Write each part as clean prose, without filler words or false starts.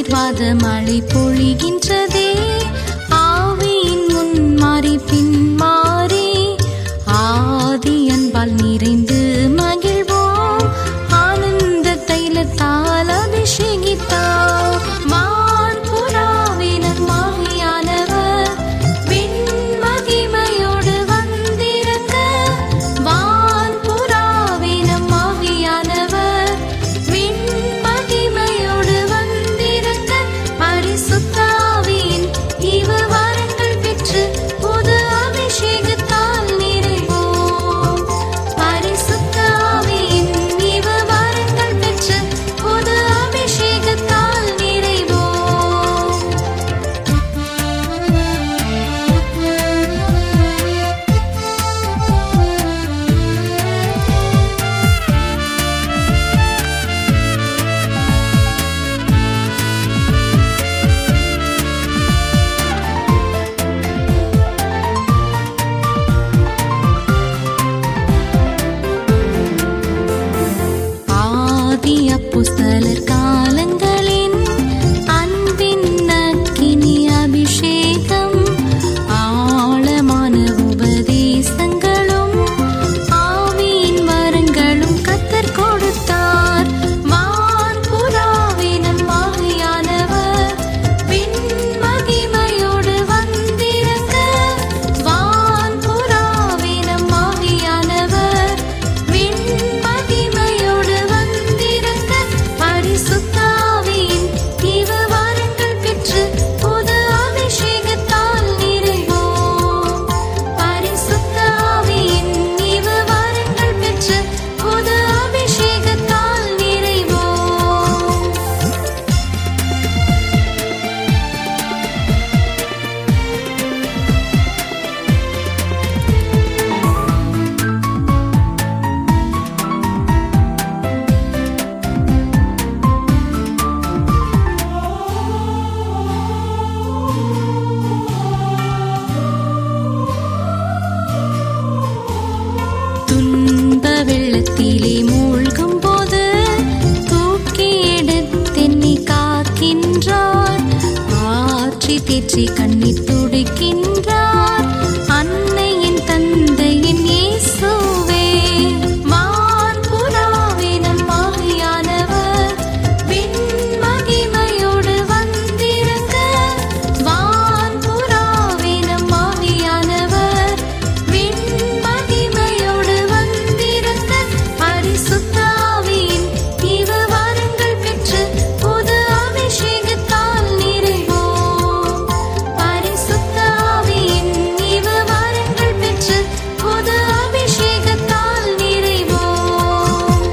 ஆசீர்வாத மழை பொழிகின்றதே. ஆவியின் முன் மாறி பின் மாறி ஆதி அன்பால் நிறைந்து மகிழ்வோம். ஆனந்த தைலத்தால் அபிஷேகித்தார் வான் புறாவினர் மாவியானவர் பின் மகிமையோடு வந்திருக்க. வான் புறாவினர் மாவியானவர் பின் மகிமையோடு வந்திருக்க. பரிசுத்தாவியின் இவ வரங்கள் பெற்று புது அபிஷேகத்தால் நிறைவோம். பரிசுத்தாவியின் இவ வரங்கள் பெற்று புது அபிஷேகத்தால் நிறைவோம். ஆதி அப்போஸ்தலர் காலங்களின் அன்பின் அக்கினி அபிஷேகம். ஆழமான உபதேசங்களும் ஆவியின் வரங்களும் கர்த்தர் கொடுத்தார். வான் புறாவினர் மாவியானவர் பின் மகிமையோடு வந்திருக்க. வான் புறாவினர் மாவியானவர் பின் மகிமையோடு வந்திருக்க. பரிசுத்தாவியின் இவ வரங்கள் பெற்று புது அபிஷேகத்தால் நிறைவோம். பரிசுத்தாவியின் இவ வரங்கள் பெற்று புது அபிஷேகத்தால் நிறைவோம். துன்ப வெள்ளத்திலே மூழ்கும் போது தூக்கி எடுத்தென்னை காக்கின்றார். ஆற்றி தேற்றி கண்ணீர் துடைக்கின்றார். அன்னையின் தந்தையின் இயேசுவே. வான் புறாவினர் மாவியானவர் பின் மகிமையோடு வந்திருக்க. வான் புறாவினர் மாவியானவர் பின் மகிமையோடு வந்திருக்க. பரிசுத்தாவியின் இவ வரங்கள் பெற்று புது அபிஷேகத்தால் நிறைவோம். பரிசுத்தாவியின் இவ வரங்கள் பெற்று புது அபிஷேகத்தால் நிறைவோம்.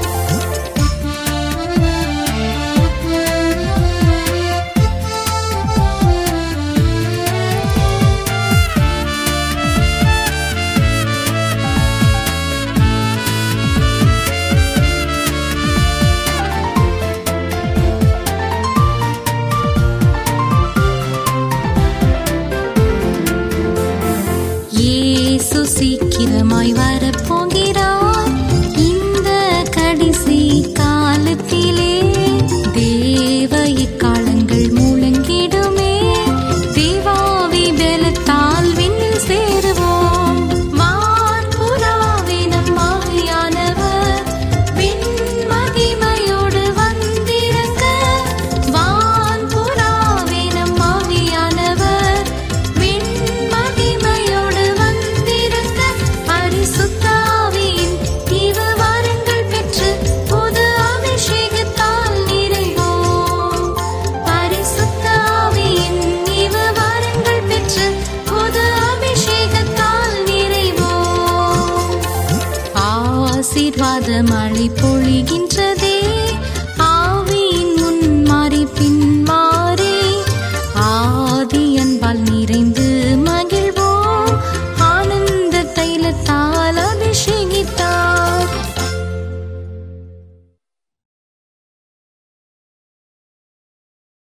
இயேசு சீக்கிரமாய் வரப்போகிறார். இந்த கடைசி காலத்திலே தேவ எக்காலங்கள் முழங்கிடுமே. தேவாவி பலத்தால் விண்ணில் சேருவோம். வான் புறாவினர் மாவியானவர் பின் மகிமையோடு வந்திருக்க. வான் புறாவினர் மாவியானவர் பின் மகிமையோடு வந்திருக்க. பரிசுத்தாவியின் இவ வரங்கள் பெற்று புது அபிஷேகத்தால் நிறைவோம். பரிசுத்தாவியின் இவ வரங்கள் பெற்று புது அபிஷேகத்தால் நிறைவோம். ஆசீர்வாத மழை பொழிகின்றதே.